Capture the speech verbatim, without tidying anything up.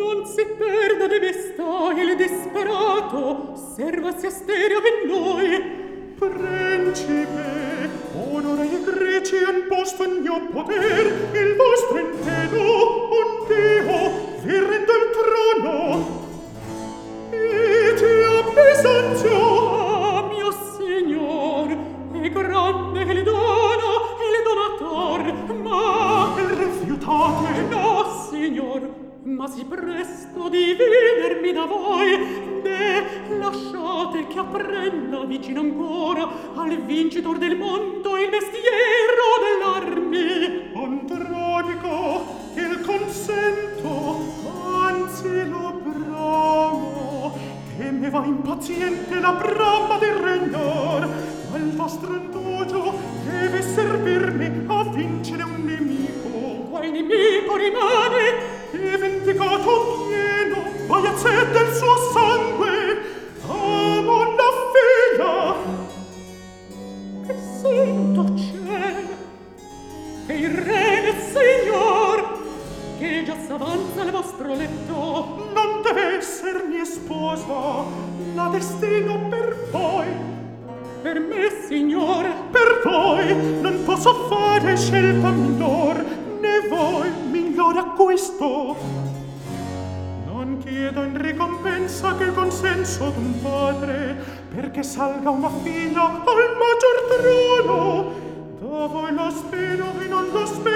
non si perda de vesta il disperato, servasi asterio in noi. Principe, onore i greci han posto in mio poter, il vostro intero, un Dio, vi rendo il trono. E ti appesantio. Ah, mio signor, è grande il dono, il donator, ma... E rifiutate. No, signor, ma si presto dividermi da voi. De, lasciate che apprenda vicino ancora al vincitor del mondo il mestiero dell'armi. Andronico, il consento, anzi lo bramo, che me va impaziente la brama di regnar. Al vostro indugio deve servirmi a vincere un nemico. Qual nemico rimane? E vendicato pieno, vai a sé del suo sangue. Amo la figlia. Che santo cielo! Che il re del signor, che già s'avanza al vostro letto. Non deve esser mia sposa, la destino per voi. Per me, signore, per voi non posso fare scelta miglior, né voi miglior acquisto. Non chiedo in ricompensa che il consenso d'un padre, perché salga una figlia al maggior trono. Da voi lo spero e non lo spero